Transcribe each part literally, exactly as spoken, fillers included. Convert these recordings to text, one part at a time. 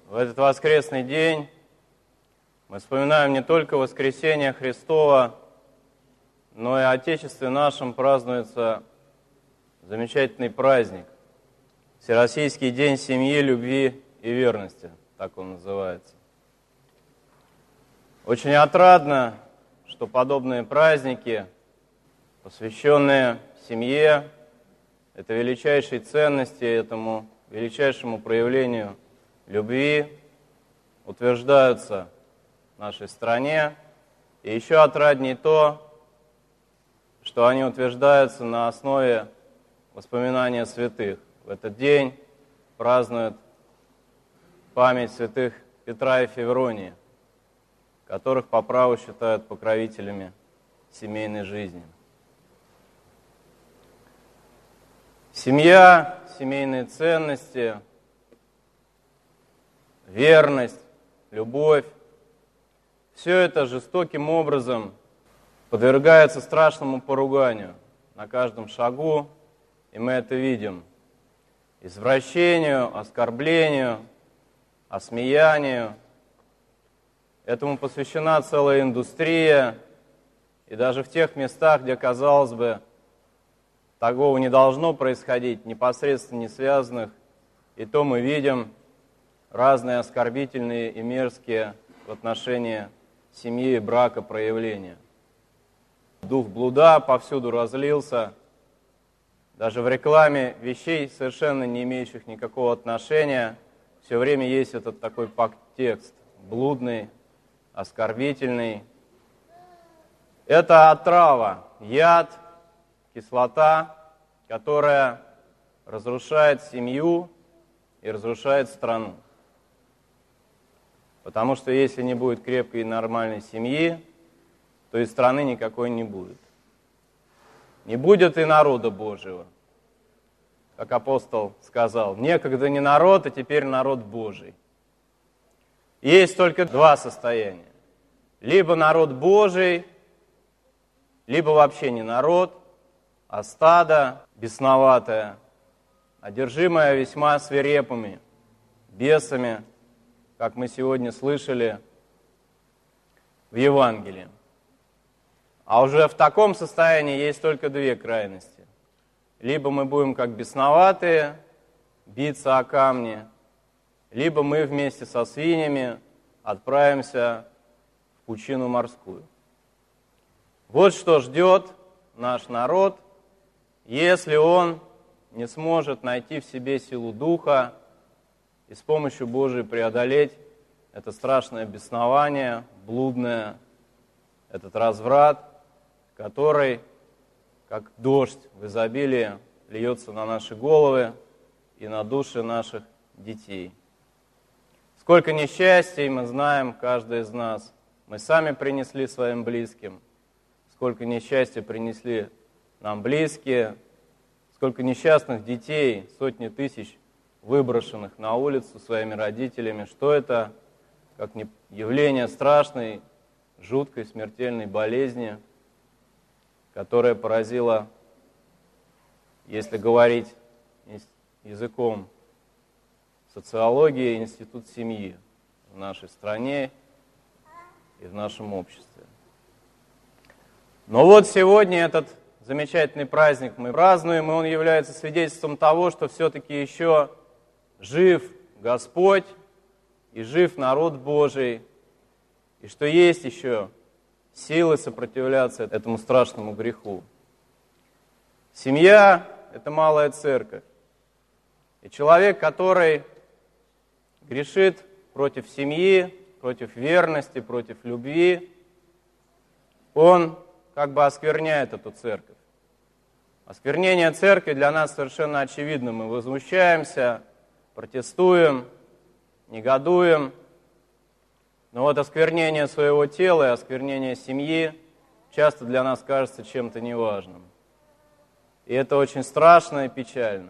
В этот воскресный день мы вспоминаем не только воскресение Христова, но и в Отечестве нашем празднуется замечательный праздник – Всероссийский день семьи, любви и верности, так он называется. Очень отрадно, что подобные праздники, посвященные семье, этой величайшей ценности, этому величайшему проявлению любви, утверждаются в нашей стране. И еще отраднее то, что они утверждаются на основе воспоминания святых. В этот день празднуют память святых Петра и Февронии, которых по праву считают покровителями семейной жизни. Семья, семейные ценности, верность, любовь – все это жестоким образом подвергается страшному поруганию на каждом шагу, и мы это видим. Извращению, оскорблению, осмеянию. Этому посвящена целая индустрия, и даже в тех местах, где, казалось бы, такого не должно происходить, непосредственно не связанных, и то мы видим разные оскорбительные и мерзкие в отношении семьи и брака проявления. Дух блуда повсюду разлился, даже в рекламе вещей, совершенно не имеющих никакого отношения, все время есть этот такой подтекст, блудный, оскорбительный. Это отрава, яд, кислота, которая разрушает семью и разрушает страну. Потому что если не будет крепкой и нормальной семьи, то и страны никакой не будет. Не будет и народа Божьего. Как апостол сказал, некогда не народ, а теперь народ Божий. Есть только два состояния. Либо народ Божий, либо вообще не народ, а стадо бесноватое, одержимое весьма свирепыми бесами, как мы сегодня слышали в Евангелии. А уже в таком состоянии есть только две крайности. Либо мы будем как бесноватые, биться о камни, либо мы вместе со свиньями отправимся в пучину морскую. Вот что ждет наш народ, если он не сможет найти в себе силу духа и с помощью Божией преодолеть это страшное беснование, блудное, этот разврат, который, как дождь в изобилии, льется на наши головы и на души наших детей. Сколько несчастий мы знаем, каждый из нас. Мы сами принесли своим близким. Сколько несчастья принесли нам близкие. Сколько несчастных детей, сотни тысяч выброшенных на улицу своими родителями. Что это, как не явление страшной, жуткой, смертельной болезни, которая поразила, если говорить языком социологии, институт семьи в нашей стране и в нашем обществе. Но вот сегодня этот замечательный праздник мы празднуем, и он является свидетельством того, что все-таки еще жив Господь и жив народ Божий, и что есть еще силы сопротивляться этому страшному греху. Семья – это малая церковь. И человек, который грешит против семьи, против верности, против любви, он как бы оскверняет эту церковь. Осквернение церкви для нас совершенно очевидно. Мы возмущаемся, протестуем, негодуем. Но вот осквернение своего тела и осквернение семьи часто для нас кажется чем-то неважным. И это очень страшно и печально.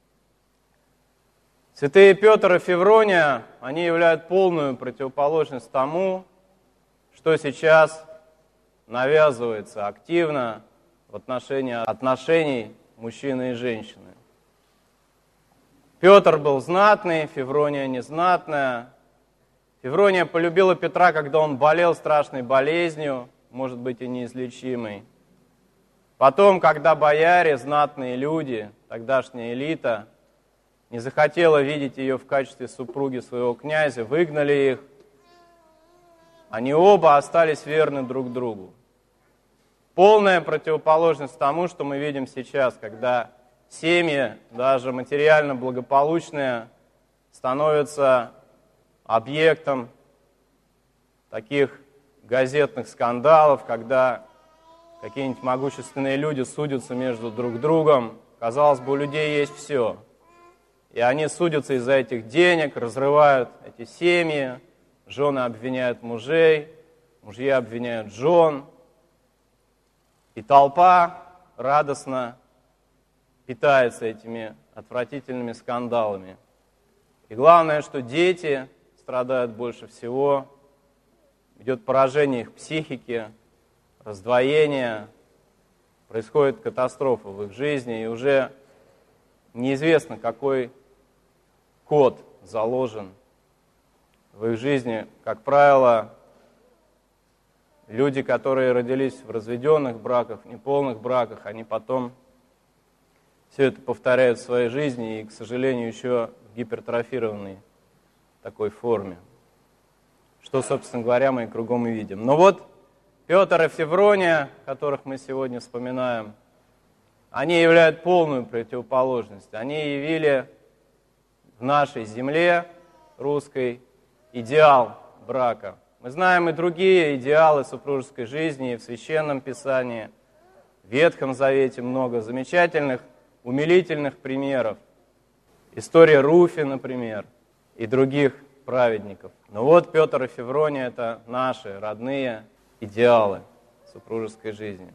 Святые Петр и Феврония, они являют полную противоположность тому, что сейчас навязывается активно в отношении отношений мужчины и женщины. Петр был знатный, Феврония незнатная, Феврония полюбила Петра, когда он болел страшной болезнью, может быть, и неизлечимой. Потом, когда бояре, знатные люди, тогдашняя элита, не захотела видеть ее в качестве супруги своего князя, выгнали их, они оба остались верны друг другу. Полная противоположность тому, что мы видим сейчас, когда семьи, даже материально благополучные, становятся объектом таких газетных скандалов, когда какие-нибудь могущественные люди судятся между друг другом. Казалось бы, у людей есть все. И они судятся из-за этих денег, разрывают эти семьи, жены обвиняют мужей, мужья обвиняют жен. И толпа радостно питается этими отвратительными скандалами. И главное, что дети страдают больше всего, идет поражение их психики, раздвоение, происходит катастрофа в их жизни, и уже неизвестно, какой код заложен в их жизни. Как правило, люди, которые родились в разведенных браках, неполных браках, они потом все это повторяют в своей жизни и, к сожалению, еще в гипертрофированной такой форме. Что, собственно говоря, мы и кругом и видим. Но вот Петр и Феврония, которых мы сегодня вспоминаем, они являют полную противоположность. Они явили в нашей земле русской идеал брака. Мы знаем и другие идеалы супружеской жизни, и в Священном Писании, в Ветхом Завете много замечательных, умилительных примеров. История Руфи, например, и других праведников. Но вот Петр и Феврония – это наши родные идеалы супружеской жизни.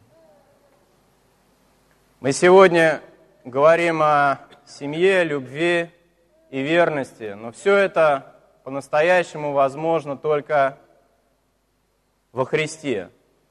Мы сегодня говорим о семье, любви и верности, но все это по-настоящему возможно только во Христе.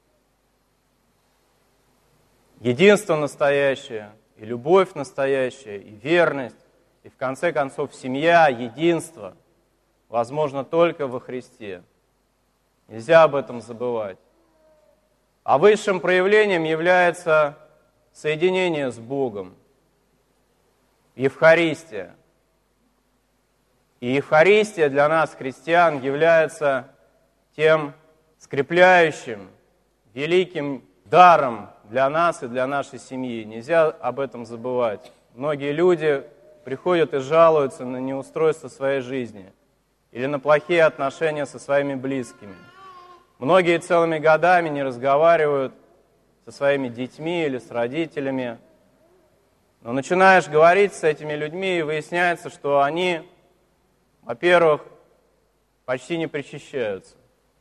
Единство настоящее, и любовь настоящая, и верность, и в конце концов семья, единство возможно только во Христе. Нельзя об этом забывать. А высшим проявлением является соединение с Богом, Евхаристия. И Евхаристия для нас, христиан, является тем скрепляющим, великим даром для нас и для нашей семьи. Нельзя об этом забывать. Многие люди приходят и жалуются на неустройство своей жизни или на плохие отношения со своими близкими. Многие целыми годами не разговаривают со своими детьми или с родителями. Но начинаешь говорить с этими людьми, и выясняется, что они, во-первых, почти не причащаются.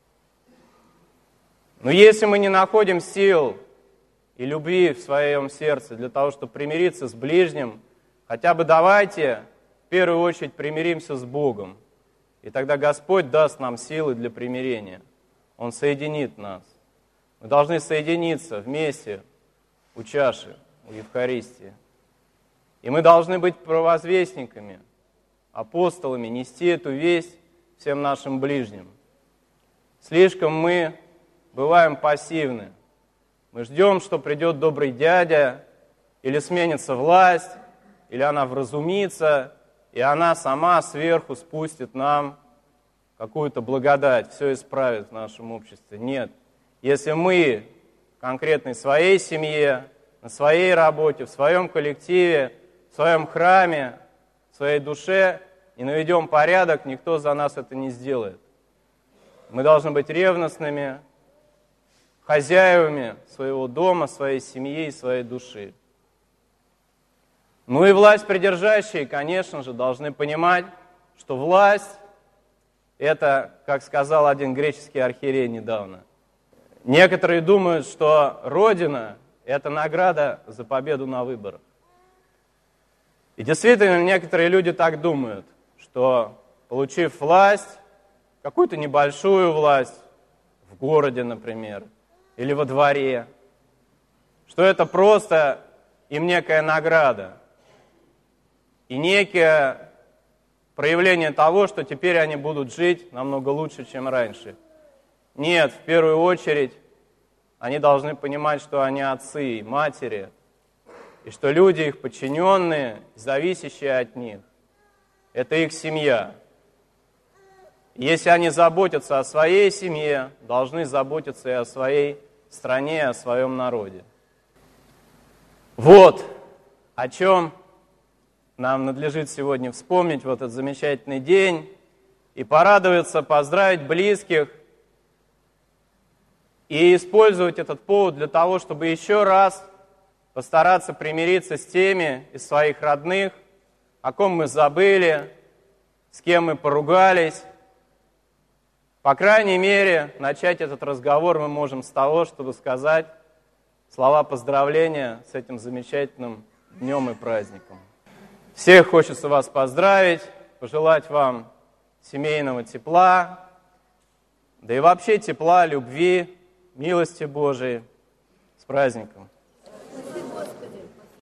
Но если мы не находим сил и любви в своем сердце для того, чтобы примириться с ближним, хотя бы давайте в первую очередь примиримся с Богом. И тогда Господь даст нам силы для примирения. Он соединит нас. Мы должны соединиться вместе у чаши, у Евхаристии. И мы должны быть провозвестниками, апостолами, нести эту весть всем нашим ближним. Слишком мы бываем пассивны. Мы ждем, что придет добрый дядя, или сменится власть, или она вразумится, и она сама сверху спустит нам какую-то благодать, все исправит в нашем обществе. Нет. Если мы в конкретной своей семье, на своей работе, в своем коллективе, в своем храме, в своей душе не наведем порядок, никто за нас это не сделает. Мы должны быть ревностными хозяевами своего дома, своей семьи и своей души. Ну и власть придержащие, конечно же, должны понимать, что власть – это, как сказал один греческий архиерей недавно, некоторые думают, что Родина – это награда за победу на выборах. И действительно, некоторые люди так думают, что, получив власть, какую-то небольшую власть в городе, например, или во дворе, что это просто им некая награда и некая проявление того, что теперь они будут жить намного лучше, чем раньше. Нет, в первую очередь, они должны понимать, что они отцы и матери, и что люди, их подчиненные, зависящие от них, это их семья. Если они заботятся о своей семье, должны заботиться и о своей стране, и о своем народе. Вот о чем нам надлежит сегодня вспомнить в этот замечательный день и порадоваться, поздравить близких и использовать этот повод для того, чтобы еще раз постараться примириться с теми из своих родных, о ком мы забыли, с кем мы поругались. По крайней мере, начать этот разговор мы можем с того, чтобы сказать слова поздравления с этим замечательным днем и праздником. Всех хочется вас поздравить, пожелать вам семейного тепла, да и вообще тепла, любви, милости Божией. С праздником!